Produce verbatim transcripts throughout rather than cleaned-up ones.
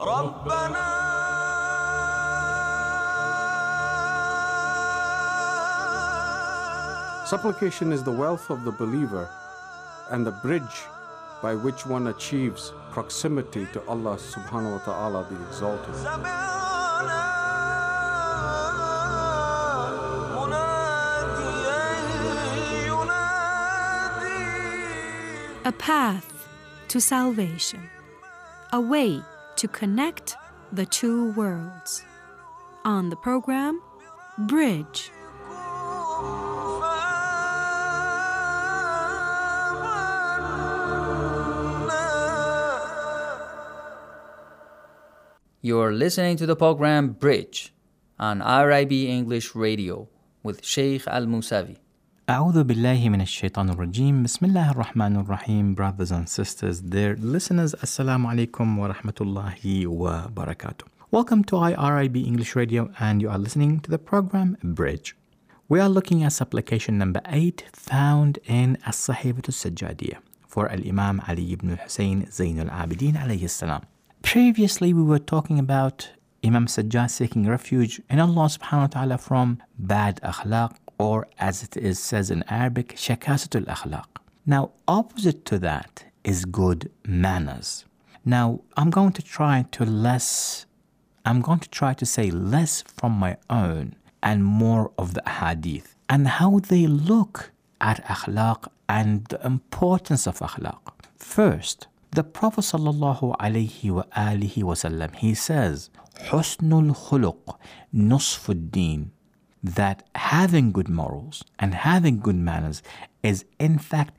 Supplication is the wealth of the believer and the bridge by which one achieves proximity to Allah subhanahu wa ta'ala, the Exalted. A path to salvation, a way to connect the two worlds. On the program, Bridge. You're listening to the program Bridge on R I B English Radio with Sheikh Al-Musavi. أعوذ بالله من الشيطان الرجيم. بسم الله الرحمن الرحيم. Brothers and sisters, dear listeners, Assalamu alaikum wa rahmatullahi wa barakatuh. Welcome to I R I B English Radio, and you are listening to the program Bridge. We are looking at supplication number eight found in As-Sahifatu As-Sajjadiyya for Al-Imam Ali ibn Hussein Zayn al-Abidin alayhi salam. Previously, we were talking about Imam Sajjad seeking refuge in Allah subhanahu wa ta'ala from bad akhlaq, or as it is says in Arabic, shakasatul akhlaq. Now, opposite to that is good manners. Now, I'm going to try to less, I'm going to try to say less from my own and more of the hadith and how they look at akhlaq and the importance of akhlaq. First, the Prophet sallallahu alayhi wa alihi wa sallam, he says, Husnul khuluq nusfud din, that having good morals and having good manners is in fact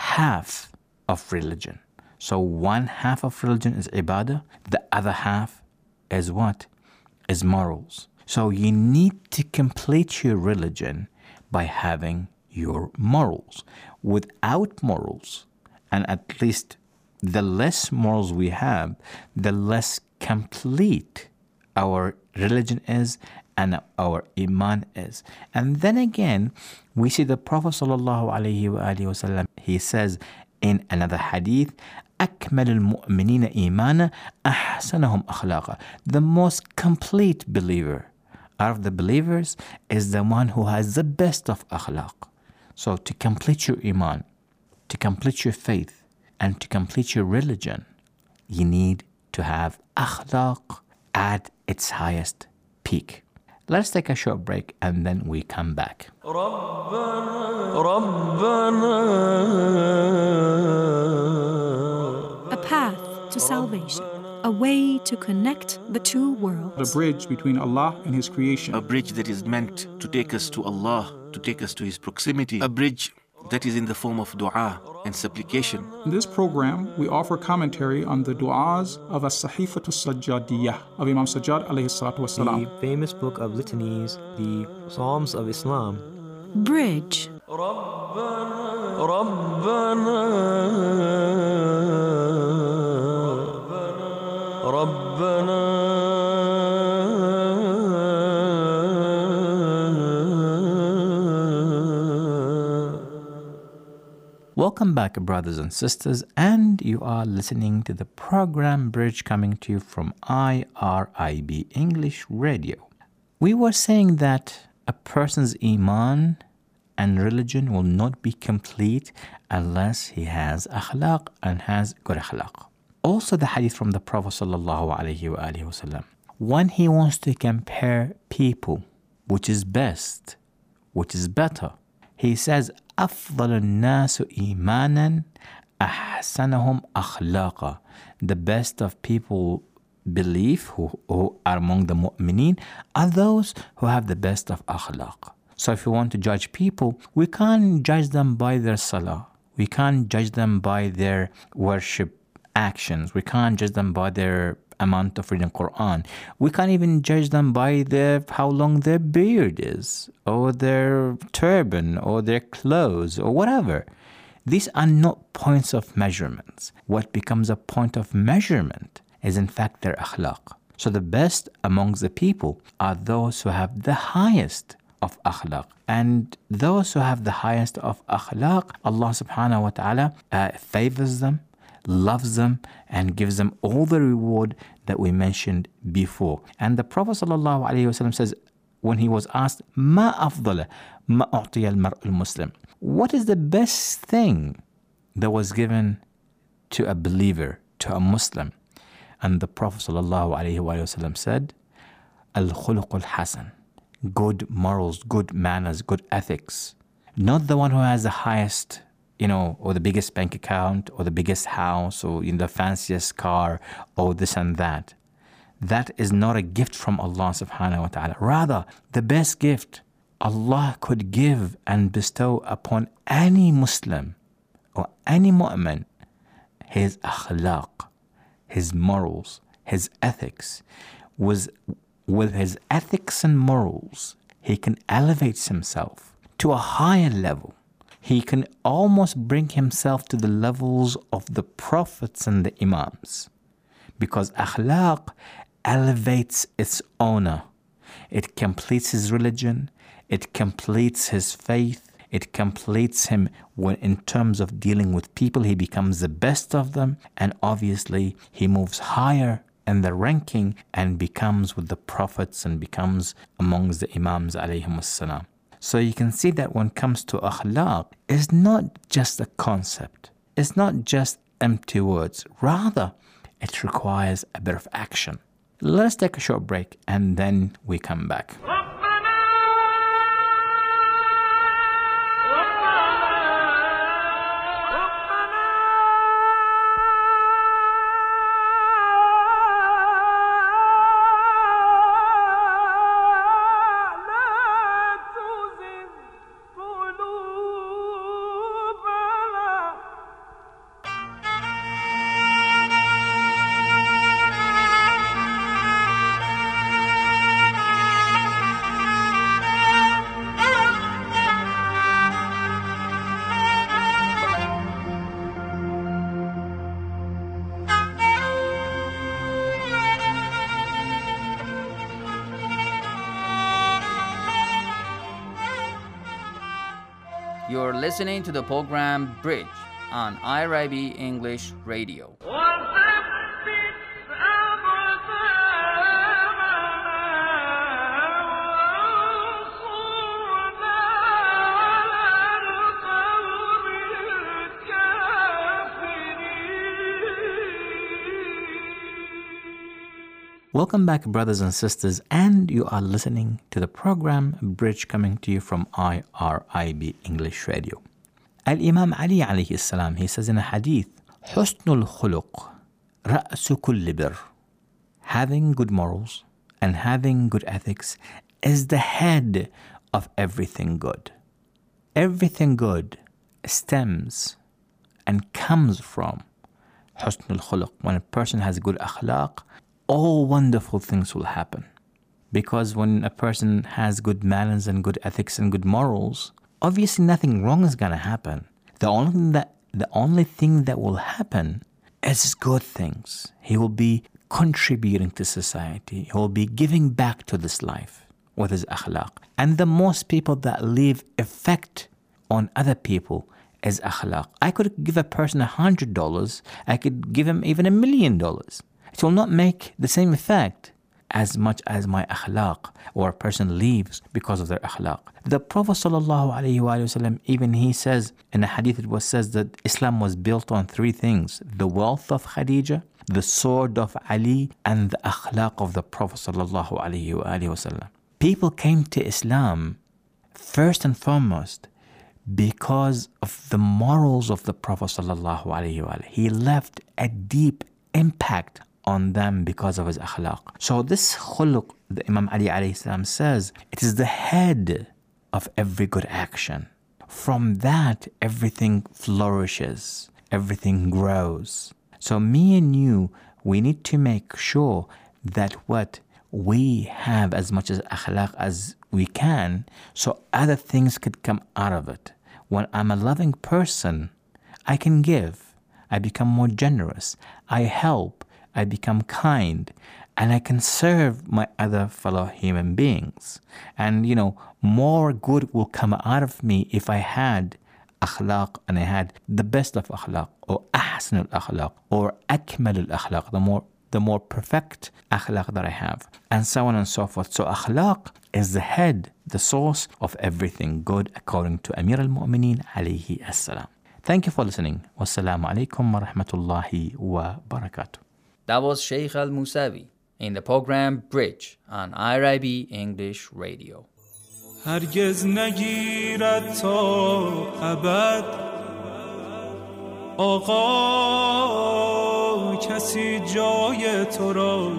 half of religion. So one half of religion is ibadah, the other half is what? Is morals. So you need to complete your religion by having your morals. Without morals, and at least the less morals we have, the less complete our religion is and our iman is. And then again, we see the Prophet sallallahu alaihi wasallam, he says in another hadith, أكمل المؤمنين إيمانا أحسنهم أخلاقا. The most complete believer out of the believers is the one who has the best of akhlaq. So to complete your iman, to complete your faith, and to complete your religion, you need to have akhlaq at its highest peak. Let's take a short break and then we come back. A path to salvation, a way to connect the two worlds. The bridge between Allah and His creation. A bridge that is meant to take us to Allah, to take us to His proximity. A bridge that is in the form of dua and supplication. In this program, we offer commentary on the du'as of As-Sahifatu As-Sajjadiyya of Imam Sajjad alayhi salatu wasalam. The famous book of litanies, the Psalms of Islam. Bridge. Welcome back, brothers and sisters, and you are listening to the program Bridge, coming to you from I R I B English Radio. We were saying that a person's iman and religion will not be complete unless he has akhlaq and has good akhlaq. Also, the hadith from the Prophet sallallahu alaihi wasallam, when he wants to compare people, which is best, which is better, he says, أفضل الناس إيمانا أحسنهم أخلاقا. The best of people belief, who, who are among the mu'mineen, are those who have the best of akhlaq. So if you want to judge people, we can't judge them by their salah. We can't judge them by their worship actions. We can't judge them by their amount of reading Quran. We can't even judge them by their how long their beard is, or their turban, or their clothes, or whatever. These are not points of measurements. What becomes a point of measurement is in fact their akhlaq. So the best amongst the people are those who have the highest of akhlaq. And those who have the highest of akhlaq, Allah subhanahu wa ta'ala uh, favors them, loves them, and gives them all the reward that we mentioned before. And the Prophet ﷺ says, when he was asked, ما أفضل ما أعطي المرء المسلم, what is the best thing that was given to a believer, to a Muslim? And the Prophet ﷺ said, الخلق الحسن, good morals, good manners, good ethics. Not the one who has the highest, you know, or the biggest bank account, or the biggest house, or in the fanciest car, or this and that. That is not a gift from Allah subhanahu wa ta'ala. Rather, the best gift Allah could give and bestow upon any Muslim or any mu'min, his akhlaq, his morals, his ethics. Was with his ethics and morals, he can elevate himself to a higher level. He can almost bring himself to the levels of the prophets and the imams. Because akhlaq elevates its owner. It completes his religion. It completes his faith. It completes him when, in terms of dealing with people, he becomes the best of them. And obviously, he moves higher in the ranking and becomes with the prophets and becomes amongst the imams alayhim as-salam. So you can see that when it comes to akhlaq, it's not just a concept. It's not just empty words. Rather, it requires a bit of action. Let's take a short break and then we come back. You're listening to the program Bridge on I R I B English Radio. Welcome back, brothers and sisters, and you are listening to the program Bridge, coming to you from I R I B English Radio. Al-Imam Ali alayhi salam, he says in a hadith, حُسْنُ الْخُلُقِ رَأْسُ كُلِّ بِرٍّ. Having good morals and having good ethics is the head of everything good. Everything good stems and comes from حُسْنُ الْخُلُقِ. When a person has good akhlaq, all wonderful things will happen. Because when a person has good manners and good ethics and good morals, obviously nothing wrong is going to happen. The only thing that, the only thing that will happen is good things. He will be contributing to society. He will be giving back to this life with his akhlaq. And the most people that leave effect on other people is akhlaq. I could give a person a hundred dollars. I could give him even a million dollars. It will not make the same effect as much as my akhlaq, or a person leaves because of their akhlaq. The Prophet ﷺ, even he says in a hadith, it was says that Islam was built on three things: the wealth of Khadija, the sword of Ali, and the akhlaq of the Prophet ﷺ. People came to Islam first and foremost because of the morals of the Prophet ﷺ. He left a deep impact on them because of his akhlaq. So this khuluq, the Imam Ali alayhi salam says, it is the head of every good action. From that, everything flourishes, everything grows. So me and you, we need to make sure that what we have as much as akhlaq as we can, so other things could come out of it. When I'm a loving person, I can give. I become more generous. I help. I become kind, and I can serve my other fellow human beings. And, you know, more good will come out of me if I had akhlaq, and I had the best of akhlaq, or ahsan al-akhlaq, or akmal al-akhlaq, the more the more perfect akhlaq that I have, and so on and so forth. So akhlaq is the head, the source of everything good, according to Amir al-Mu'mineen alayhi as-salam. Thank you for listening. Wassalamu alaikum wa rahmatullahi wa barakatuh. That was Sheikh Al-Musawi in the program Bridge on I R I B English Radio. هرگز نگیرد تا ابد آقا کسی جای تو را،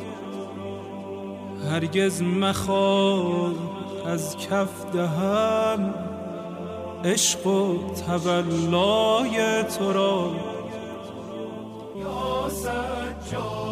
هرگز مخواه از کف دهم عشق و تولای تو را. یا سجاد